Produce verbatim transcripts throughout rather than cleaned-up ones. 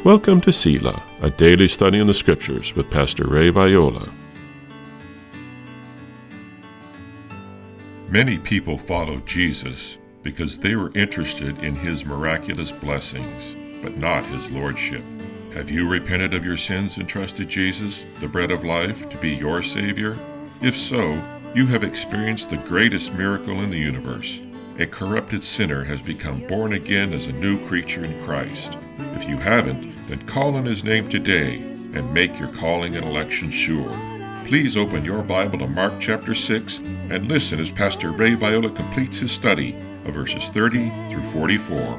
Welcome to Selah, a daily study in the Scriptures with Pastor Ray Viola. Many people follow Jesus because they were interested in his miraculous blessings, but not his lordship. Have you repented of your sins and trusted Jesus, the bread of life, to be your Savior? If so, you have experienced the greatest miracle in the universe. A corrupted sinner has become born again as a new creature in Christ. If you haven't, then call on his name today and make your calling and election sure. Please open your Bible to Mark chapter six and listen as Pastor Ray Viola completes his study of verses thirty through forty-four.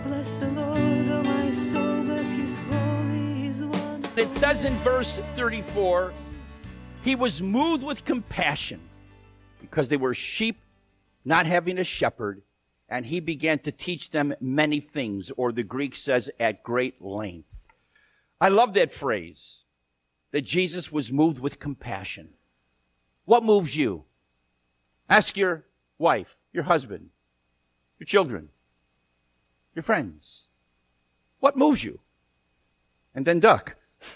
It says in verse thirty-four, he was moved with compassion because they were sheep not having a shepherd, and he began to teach them many things, or the Greek says at great length. I love that phrase, that Jesus was moved with compassion. What moves you? Ask your wife, your husband, your children, your friends. What moves you? And then duck.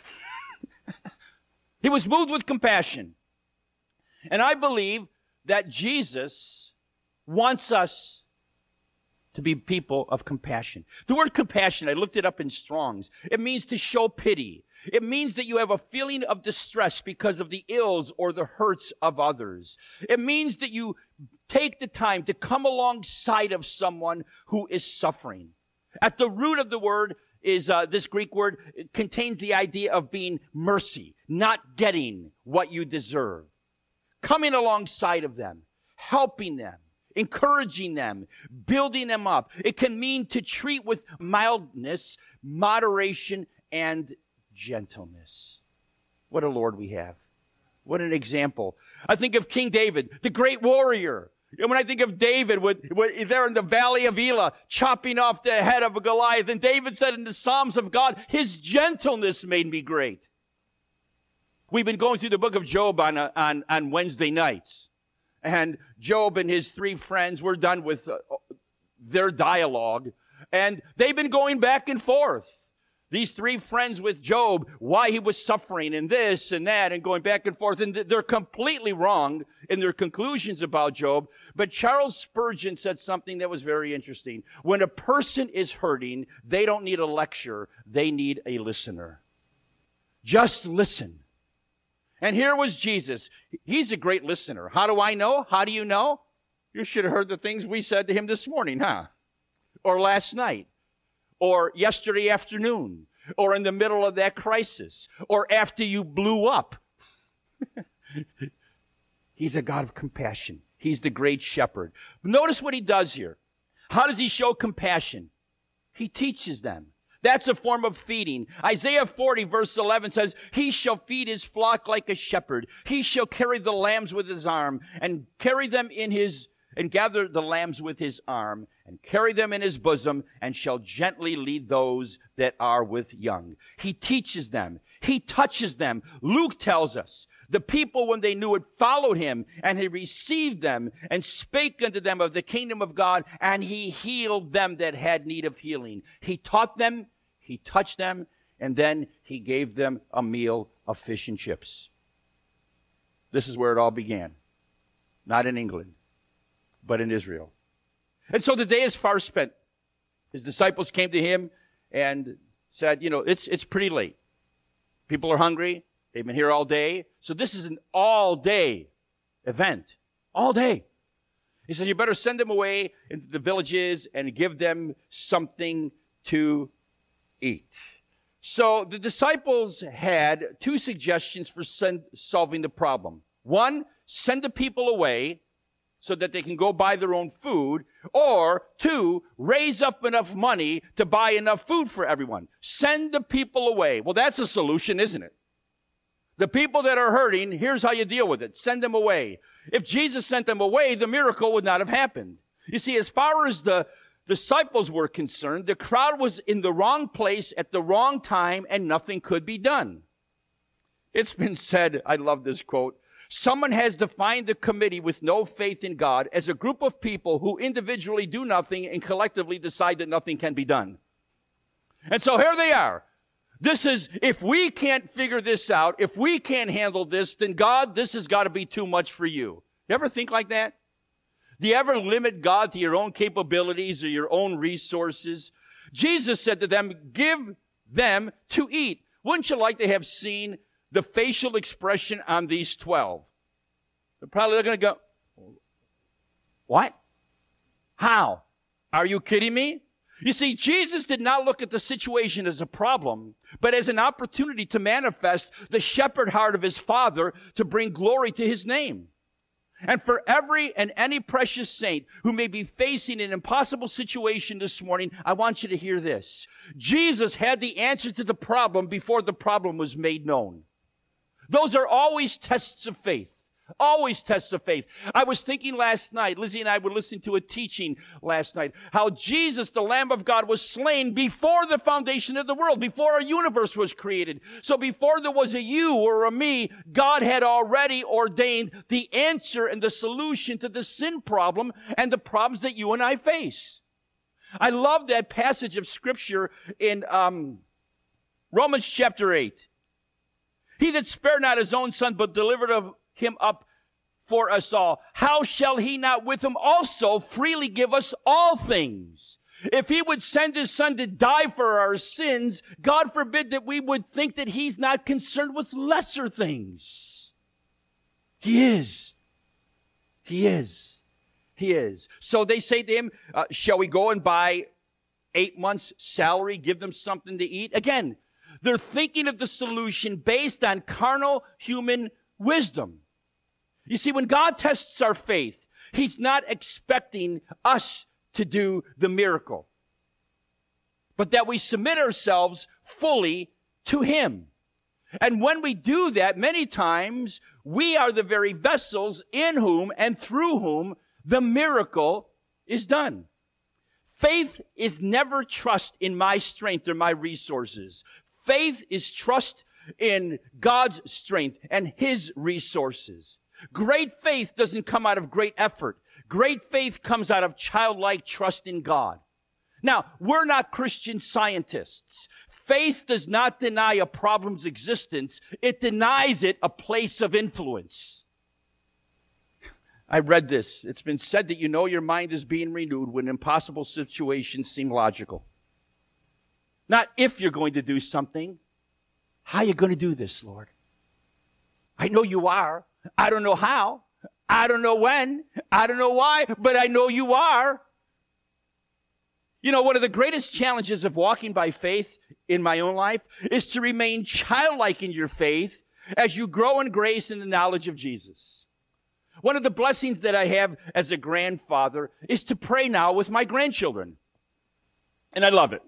He was moved with compassion. And I believe that Jesus wants us to be people of compassion. The word compassion, I looked it up in Strong's. It means to show pity. It means that you have a feeling of distress because of the ills or the hurts of others. It means that you take the time to come alongside of someone who is suffering. At the root of the word is uh, this Greek word. It contains the idea of being mercy, not getting what you deserve. Coming alongside of them, helping them, encouraging them, building them up. It can mean to treat with mildness, moderation, and gentleness. What a Lord we have. What an example. I think of King David, the great warrior. And when I think of David, with, with, there in the valley of Elah, chopping off the head of a Goliath, and David said in the Psalms of God, his gentleness made me great. We've been going through the book of Job on, on, on Wednesday nights. And Job and his three friends were done with uh, their dialogue. And they've been going back and forth. These three friends with Job, why he was suffering and this and that and going back and forth. And they're completely wrong in their conclusions about Job. But Charles Spurgeon said something that was very interesting. When a person is hurting, they don't need a lecture. They need a listener. Just listen. And here was Jesus. He's a great listener. How do I know? How do you know? You should have heard the things we said to him this morning, huh? Or last night. Or yesterday afternoon. Or in the middle of that crisis. Or after you blew up. He's a God of compassion. He's the great shepherd. Notice what he does here. How does he show compassion? He teaches them. That's a form of feeding. Isaiah forty verse eleven says, he shall feed his flock like a shepherd. He shall carry the lambs with his arm and carry them in his, and gather the lambs with his arm and carry them in his bosom and shall gently lead those that are with young. He teaches them. He touches them. Luke tells us the people, when they knew it, followed him, and he received them and spake unto them of the kingdom of God, and he healed them that had need of healing. He taught them. He touched them, and then he gave them a meal of fish and chips. This is where it all began. Not in England, but in Israel. And so the day is far spent. His disciples came to him and said, you know, it's, it's pretty late. People are hungry. They've been here all day. So this is an all-day event. All day. He said, you better send them away into the villages and give them something to eat. So the disciples had two suggestions for send, solving the problem. One, send the people away so that they can go buy their own food. Or two, raise up enough money to buy enough food for everyone. Send the people away. Well, that's a solution, isn't it? The people that are hurting, here's how you deal with it. Send them away. If Jesus sent them away, the miracle would not have happened. You see, as far as the disciples were concerned, the crowd was in the wrong place at the wrong time, and nothing could be done. It's been said, I love this quote, someone has defined the committee with no faith in God as a group of people who individually do nothing and collectively decide that nothing can be done. And so here they are. This is, if we can't figure this out, if we can't handle this, then God, this has got to be too much for you. You ever think like that? Do you ever limit God to your own capabilities or your own resources? Jesus said to them, give them to eat. Wouldn't you like to have seen the facial expression on these twelve? They're probably going to go, what? How? Are you kidding me? You see, Jesus did not look at the situation as a problem, but as an opportunity to manifest the shepherd heart of his Father to bring glory to his name. And for every and any precious saint who may be facing an impossible situation this morning, I want you to hear this. Jesus had the answer to the problem before the problem was made known. Those are always tests of faith. Always tests of faith. I was thinking last night, Lizzie and I were listening to a teaching last night, how Jesus, the Lamb of God, was slain before the foundation of the world, before a universe was created. So before there was a you or a me, God had already ordained the answer and the solution to the sin problem and the problems that you and I face. I love that passage of Scripture in um, Romans chapter eight. He that spared not his own son, but delivered of him up for us all, how shall he not with him also freely give us all things? If he would send his son to die for our sins, God forbid that we would think that he's not concerned with lesser things. He is. He is. He is. So they say to him, uh, shall we go and buy eight months' salary, give them something to eat? Again, they're thinking of the solution based on carnal human wisdom. You see, when God tests our faith, he's not expecting us to do the miracle, but that we submit ourselves fully to him. And when we do that, many times we are the very vessels in whom and through whom the miracle is done. Faith is never trust in my strength or my resources. Faith is trust in God's strength and his resources. Great faith doesn't come out of great effort. Great faith comes out of childlike trust in God. Now, we're not Christian scientists. Faith does not deny a problem's existence. It denies it a place of influence. I read this. It's been said that you know your mind is being renewed when impossible situations seem logical. Not if you're going to do something. How are you going to do this, Lord? I know you are. I don't know how. I don't know when. I don't know why, but I know you are. You know, one of the greatest challenges of walking by faith in my own life is to remain childlike in your faith as you grow in grace and the knowledge of Jesus. One of the blessings that I have as a grandfather is to pray now with my grandchildren. And I love it.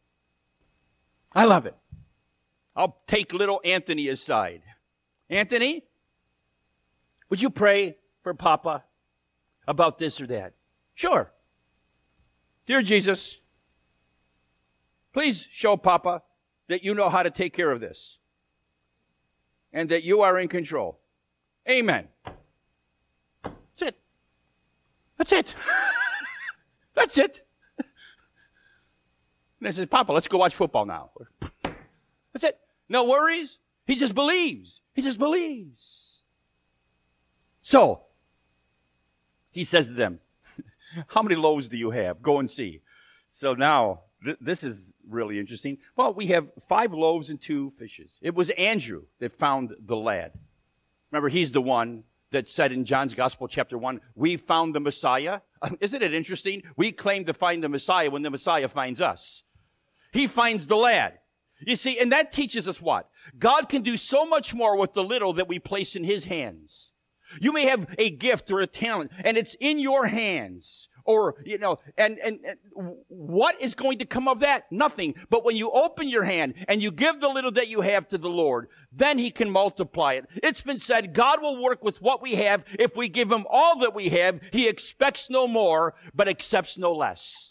I love it. I'll take little Anthony aside. Anthony, would you pray for Papa about this or that? Sure. Dear Jesus, please show Papa that you know how to take care of this and that you are in control. Amen. That's it. That's it. That's it. And I says, Papa, let's go watch football now. That's it. No worries. He just believes. He just believes. So, he says to them, how many loaves do you have? Go and see. So now, th- this is really interesting. Well, we have five loaves and two fishes. It was Andrew that found the lad. Remember, he's the one that said in John's Gospel, chapter one, we found the Messiah. Isn't it interesting? We claim to find the Messiah when the Messiah finds us. He finds the lad. You see, and that teaches us what? God can do so much more with the little that we place in his hands. You may have a gift or a talent, and it's in your hands. Or, you know, and, and, and what is going to come of that? Nothing. But when you open your hand and you give the little that you have to the Lord, then he can multiply it. It's been said, God will work with what we have. If we give him all that we have, he expects no more, but accepts no less.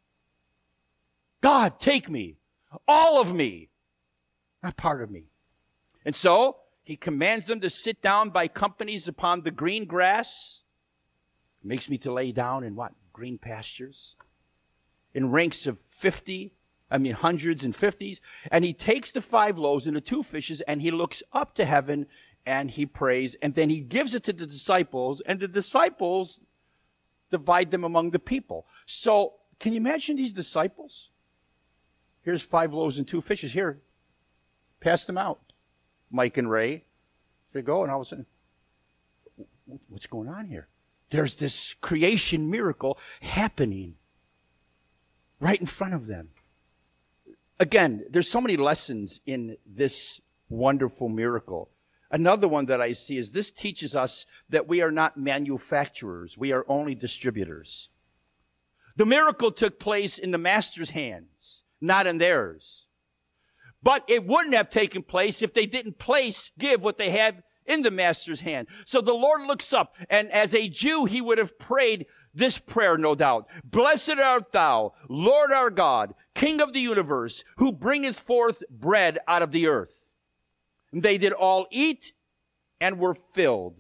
God, take me. All of me. Not part of me. And so, he commands them to sit down by companies upon the green grass. Makes me to lay down in what? Green pastures. In ranks of fifty I mean, hundreds and fifties. And he takes the five loaves and the two fishes, and he looks up to heaven, and he prays, and then he gives it to the disciples, and the disciples divide them among the people. So, can you imagine these disciples? Here's five loaves and two fishes. Here, pass them out. Mike and Ray, they go, and all of a sudden, what's going on here? There's this creation miracle happening right in front of them. Again, there's so many lessons in this wonderful miracle. Another one that I see is this teaches us that we are not manufacturers. We are only distributors. The miracle took place in the master's hands, not in theirs. But it wouldn't have taken place if they didn't place, give what they had in the master's hand. So the Lord looks up, and as a Jew, he would have prayed this prayer, no doubt. Blessed art thou, Lord our God, King of the universe, who bringeth forth bread out of the earth. And they did all eat and were filled.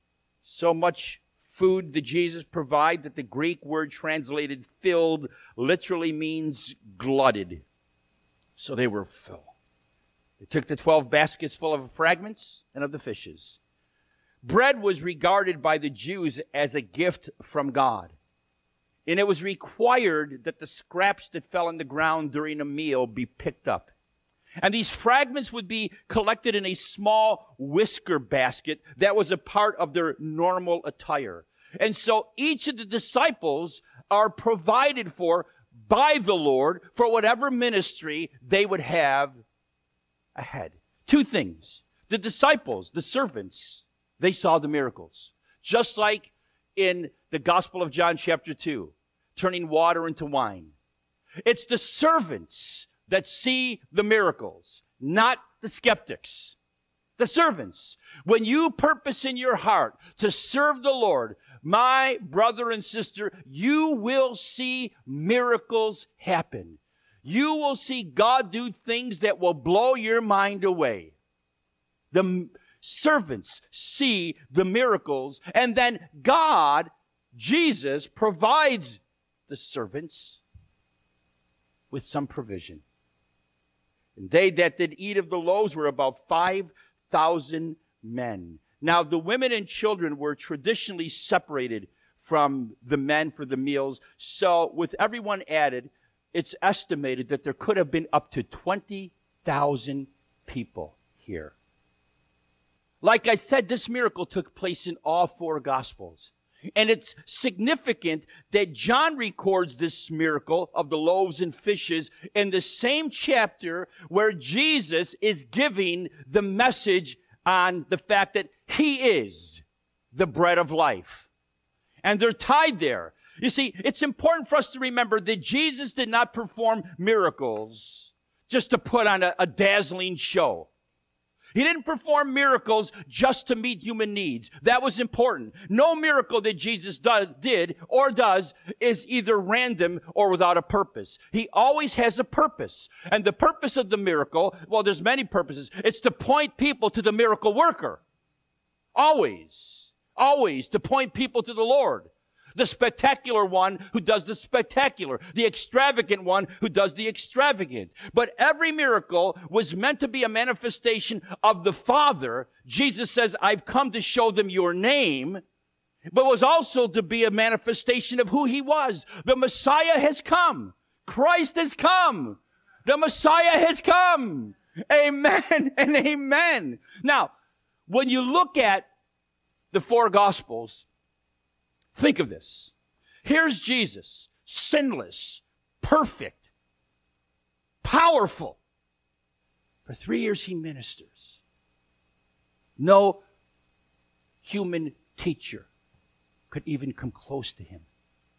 So much food did Jesus provide that the Greek word translated filled literally means glutted. So they were full. They took the twelve baskets full of fragments and of the fishes. Bread was regarded by the Jews as a gift from God. And it was required that the scraps that fell on the ground during a meal be picked up. And these fragments would be collected in a small whisker basket that was a part of their normal attire. And so each of the disciples are provided for by the Lord for whatever ministry they would have ahead. Two things. The disciples, the servants, they saw the miracles. Just like in the Gospel of John chapter two, turning water into wine. It's the servants that see the miracles, not the skeptics. The servants. When you purpose in your heart to serve the Lord, my brother and sister, you will see miracles happen. You will see God do things that will blow your mind away. The servants see the miracles, and then God, Jesus, provides the servants with some provision. And they that did eat of the loaves were about five thousand men. Now, the women and children were traditionally separated from the men for the meals. So, with everyone added, it's estimated that there could have been up to twenty thousand people here. Like I said, this miracle took place in all four Gospels. And it's significant that John records this miracle of the loaves and fishes in the same chapter where Jesus is giving the message on the fact that he is the bread of life. And they're tied there. You see, it's important for us to remember that Jesus did not perform miracles just to put on a, a dazzling show. He didn't perform miracles just to meet human needs. That was important. No miracle that Jesus do, did or does is either random or without a purpose. He always has a purpose. And the purpose of the miracle, well, there's many purposes. It's to point people to the miracle worker. Always. Always to point people to the Lord. The spectacular one who does the spectacular. The extravagant one who does the extravagant. But every miracle was meant to be a manifestation of the Father. Jesus says, I've come to show them your name. But was also to be a manifestation of who he was. The Messiah has come. Christ has come. The Messiah has come. Amen and amen. Now, when you look at the four Gospels, think of this. Here's Jesus, sinless, perfect, powerful. For three years he ministers. No human teacher could even come close to him.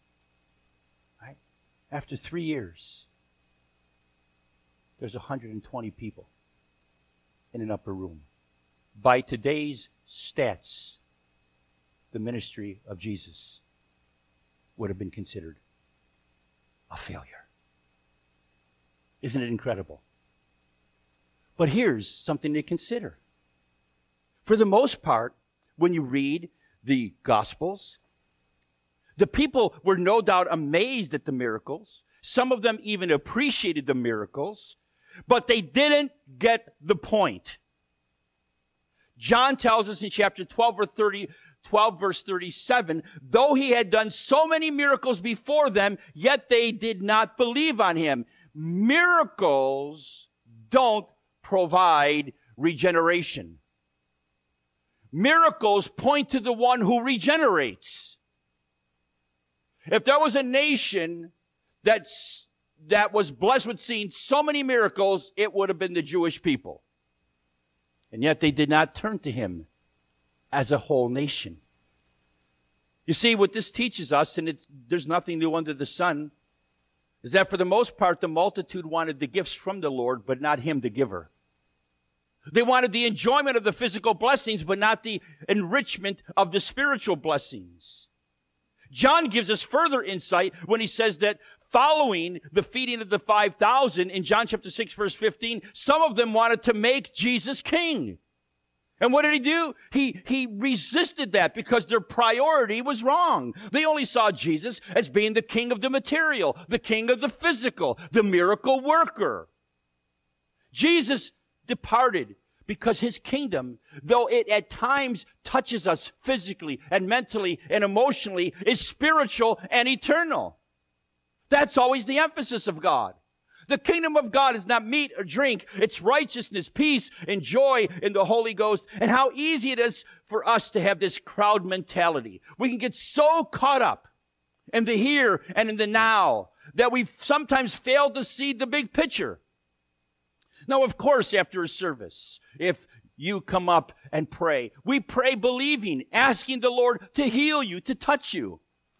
Right? After three years, there's one hundred twenty people in an upper room. By today's stats, the ministry of Jesus would have been considered a failure. Isn't it incredible? But here's something to consider. For the most part, when you read the Gospels, The people were no doubt amazed at the miracles. Some of them even appreciated the miracles, but they didn't get the point. John tells us in chapter twelve, or thirty, twelve, verse thirty-seven, though he had done so many miracles before them, yet they did not believe on him. Miracles don't provide regeneration. Miracles point to the one who regenerates. If there was a nation that's, that was blessed with seeing so many miracles, it would have been the Jewish people. And yet they did not turn to him as a whole nation. You see, what this teaches us, and it's, there's nothing new under the sun, is that for the most part, the multitude wanted the gifts from the Lord, but not him, the giver. They wanted the enjoyment of the physical blessings, but not the enrichment of the spiritual blessings. John gives us further insight when he says that following the feeding of the five thousand in John chapter six, verse fifteen, some of them wanted to make Jesus king. And what did he do? He, he resisted that because their priority was wrong. They only saw Jesus as being the king of the material, the king of the physical, the miracle worker. Jesus departed because his kingdom, though it at times touches us physically and mentally and emotionally, is spiritual and eternal. That's always the emphasis of God. The kingdom of God is not meat or drink. It's righteousness, peace, and joy in the Holy Ghost. And how easy it is for us to have this crowd mentality. We can get so caught up in the here and in the now that we sometimes fail to see the big picture. Now, of course, after a service, if you come up and pray, we pray believing, asking the Lord to heal you, to touch you.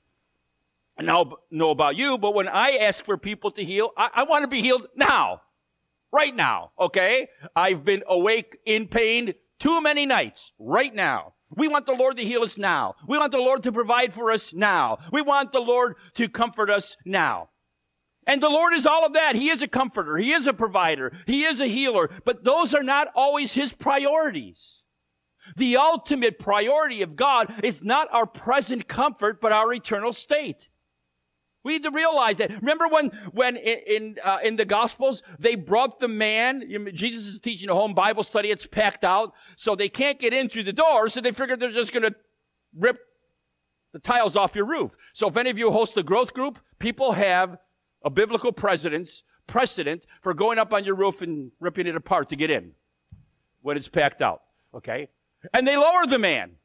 And I don't know about you, but when I ask for people to heal, I, I want to be healed now. Right now, okay? I've been awake in pain too many nights. Right now. We want the Lord to heal us now. We want the Lord to provide for us now. We want the Lord to comfort us now. And the Lord is all of that. He is a comforter. He is a provider. He is a healer. But those are not always his priorities. The ultimate priority of God is not our present comfort, but our eternal state. We need to realize that. Remember when, when in, in, uh, in the Gospels, they brought the man, Jesus is teaching a home Bible study, it's packed out, so they can't get in through the door, so they figured they're just going to rip the tiles off your roof. So if any of you host a growth group, people have a biblical precedence, precedent for going up on your roof and ripping it apart to get in when it's packed out, okay? And they lower the man.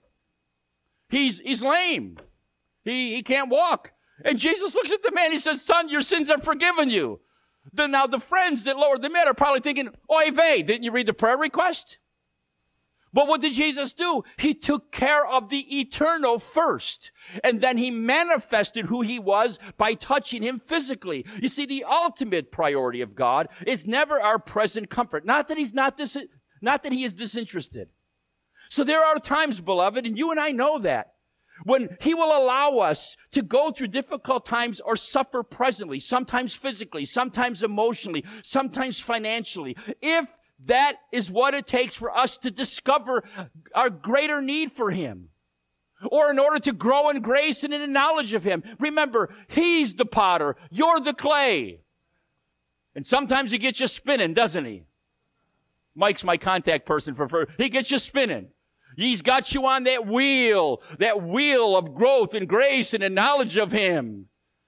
He's, he's lame. He, he can't walk. And Jesus looks at the man, he says, son, your sins are forgiven you. Then now the friends that lowered the man are probably thinking, oy vey, didn't you read the prayer request? But what did Jesus do? He took care of the eternal first. And then he manifested who he was by touching him physically. You see, the ultimate priority of God is never our present comfort. Not that he's not dis- not that he is disinterested. So there are times, beloved, and you and I know that, when he will allow us to go through difficult times or suffer presently, sometimes physically, sometimes emotionally, sometimes financially, if that is what it takes for us to discover our greater need for him, or in order to grow in grace and in the knowledge of him. Remember, he's the potter, you're the clay. And sometimes he gets you spinning, doesn't he? Mike's my contact person for, for he gets you spinning. He's got you on that wheel, that wheel of growth and grace and the knowledge of him.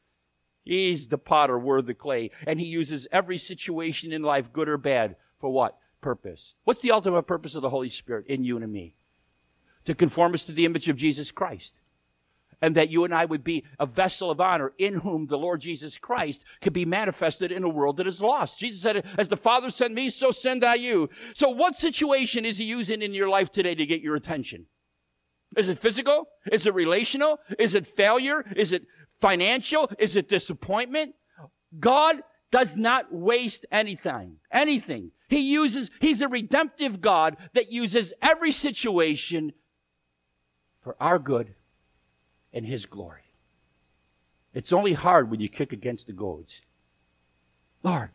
He's the potter, we're the clay. And he uses every situation in life, good or bad, for what? Purpose. What's the ultimate purpose of the Holy Spirit in you and me? To conform us to the image of Jesus Christ. And that you and I would be a vessel of honor in whom the Lord Jesus Christ could be manifested in a world that is lost. Jesus said, as the Father sent me, so send I you. So what situation is he using in your life today to get your attention? Is it physical? Is it relational? Is it failure? Is it financial? Is it disappointment? God does not waste anything. Anything. He uses, he's a redemptive God that uses every situation for our good and his glory. It's only hard when you kick against the goads. Lord,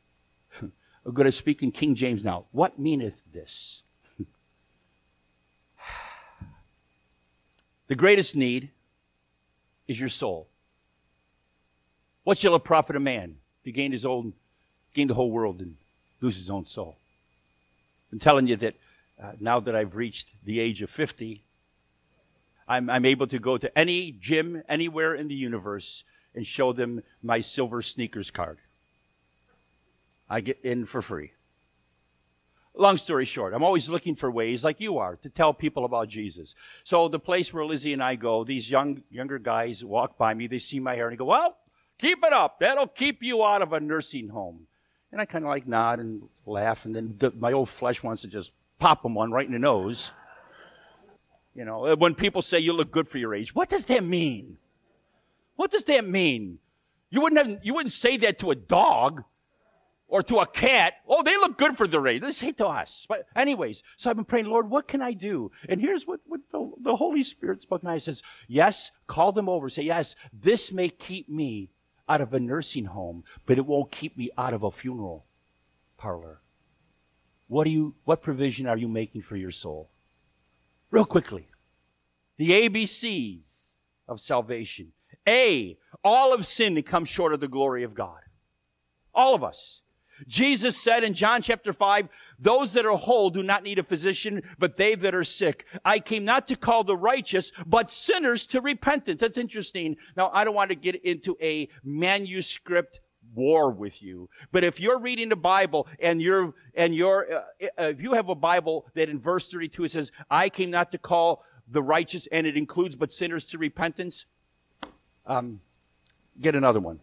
I'm going to speak in King James now. What meaneth this? The greatest need is your soul. What shall it profit a man if he gain his own, gain the whole world and lose his own soul? I'm telling you that uh, now that I've reached the age of fifty, I'm, I'm able to go to any gym anywhere in the universe and show them my silver sneakers card. I get in for free. Long story short, I'm always looking for ways, like you are, to tell people about Jesus. So the place where Lizzie and I go, these young younger guys walk by me, they see my hair, and they go, well, keep it up. That'll keep you out of a nursing home. And I kind of like nod and laugh, and then the, my old flesh wants to just pop them one right in the nose. You know, when people say you look good for your age, what does that mean? What does that mean? You wouldn't have, you wouldn't say that to a dog or to a cat. Oh, they look good for their age. They say it to us. But anyways, so I've been praying, Lord, what can I do? And here's what, what the, the Holy Spirit spoke to me. He says, yes, call them over. Say, yes, this may keep me out of a nursing home, but it won't keep me out of a funeral parlor. What do you, what provision are you making for your soul? Real quickly, the A B Cs of salvation. A, all have sinned and come short of the glory of God. All of us. Jesus said in John chapter five, those that are whole do not need a physician, but they that are sick. I came not to call the righteous, but sinners to repentance. That's interesting. Now, I don't want to get into a manuscript war with you, but if you're reading the Bible and you're, and you're, uh, if you have a Bible that in verse thirty-two it says, I came not to call the righteous, and it includes but sinners to repentance, um, get another one.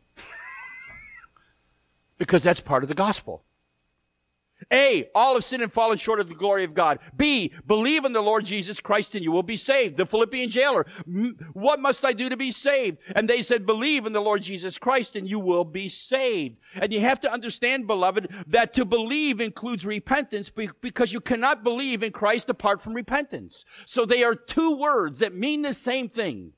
Because that's part of the gospel. A, all have sinned and fallen short of the glory of God. B, believe in the Lord Jesus Christ and you will be saved. The Philippian jailer, what must I do to be saved? And they said, believe in the Lord Jesus Christ and you will be saved. And you have to understand, beloved, that to believe includes repentance because you cannot believe in Christ apart from repentance. So they are two words that mean the same thing.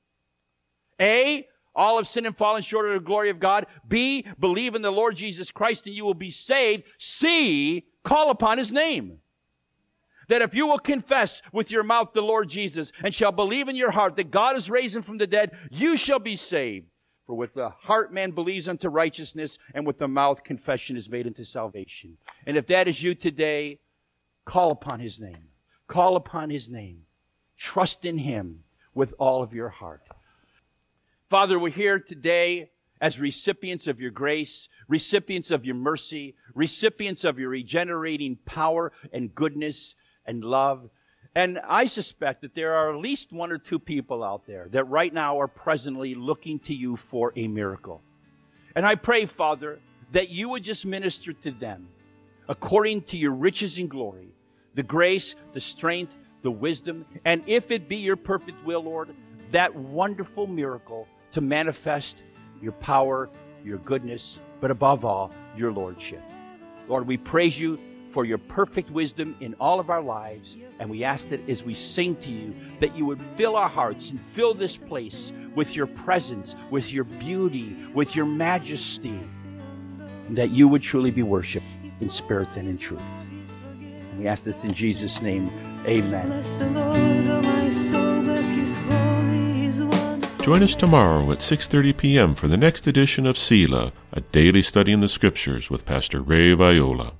A, all have sinned and fallen short of the glory of God. B, believe in the Lord Jesus Christ and you will be saved. C, call upon his name. That if you will confess with your mouth the Lord Jesus and shall believe in your heart that God is raised him from the dead, you shall be saved. For with the heart man believes unto righteousness, and with the mouth confession is made unto salvation. And if that is you today, call upon his name. Call upon his name. Trust in him with all of your heart. Father, we're here today as recipients of your grace, recipients of your mercy, recipients of your regenerating power and goodness and love. And I suspect that there are at least one or two people out there that right now are presently looking to you for a miracle. And I pray, Father, that you would just minister to them according to your riches and glory, the grace, the strength, the wisdom, and if it be your perfect will, Lord, that wonderful miracle to manifest your power, your goodness, but above all, your lordship. Lord, we praise you for your perfect wisdom in all of our lives, and we ask that as we sing to you, that you would fill our hearts and fill this place with your presence, with your beauty, with your majesty, and that you would truly be worshiped in spirit and in truth. And we ask this in Jesus' name. Amen. Bless the Lord, oh my soul, bless his holy, his wonderful. Join us tomorrow at six thirty p.m. for the next edition of Selah, a daily study in the Scriptures with Pastor Ray Viola.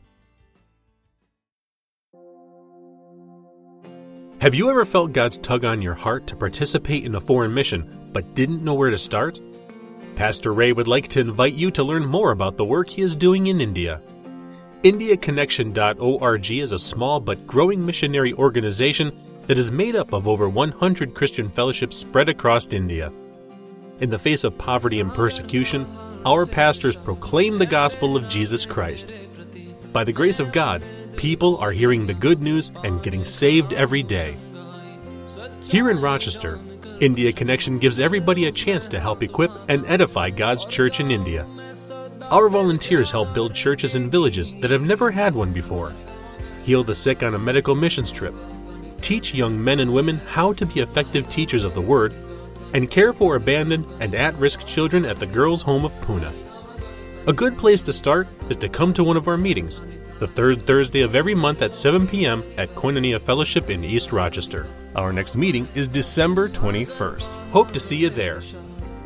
Have you ever felt God's tug on your heart to participate in a foreign mission, but didn't know where to start? Pastor Ray would like to invite you to learn more about the work he is doing in India. India Connection dot org is a small but growing missionary organization that is made up of over one hundred Christian fellowships spread across India. In the face of poverty and persecution, our pastors proclaim the gospel of Jesus Christ. By the grace of God, people are hearing the good news and getting saved every day. Here in Rochester, India Connection gives everybody a chance to help equip and edify God's church in India. Our volunteers help build churches in villages that have never had one before, heal the sick on a medical missions trip, teach young men and women how to be effective teachers of the Word, and care for abandoned and at-risk children at the Girls' Home of Pune. A good place to start is to come to one of our meetings, the third Thursday of every month at seven p.m. at Koinonia Fellowship in East Rochester. Our next meeting is December twenty-first. Hope to see you there.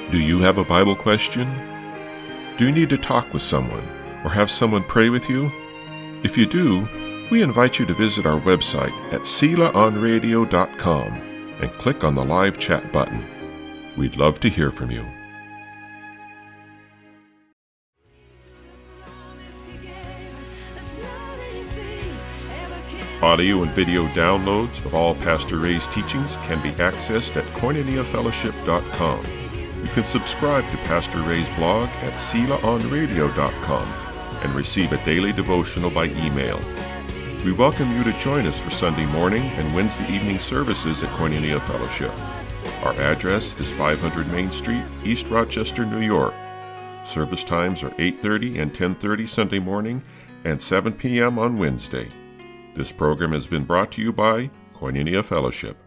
Do you have a Bible question? Do you need to talk with someone or have someone pray with you? If you do, we invite you to visit our website at selah on radio dot com and click on the live chat button. We'd love to hear from you. Audio and video downloads of all Pastor Ray's teachings can be accessed at koinonia fellowship dot com. You can subscribe to Pastor Ray's blog at selah on radio dot com and receive a daily devotional by email. We welcome you to join us for Sunday morning and Wednesday evening services at Koinonia Fellowship. Our address is five hundred Main Street, East Rochester, New York. Service times are eight thirty and ten thirty Sunday morning and seven p.m. on Wednesday. This program has been brought to you by Koinonia Fellowship.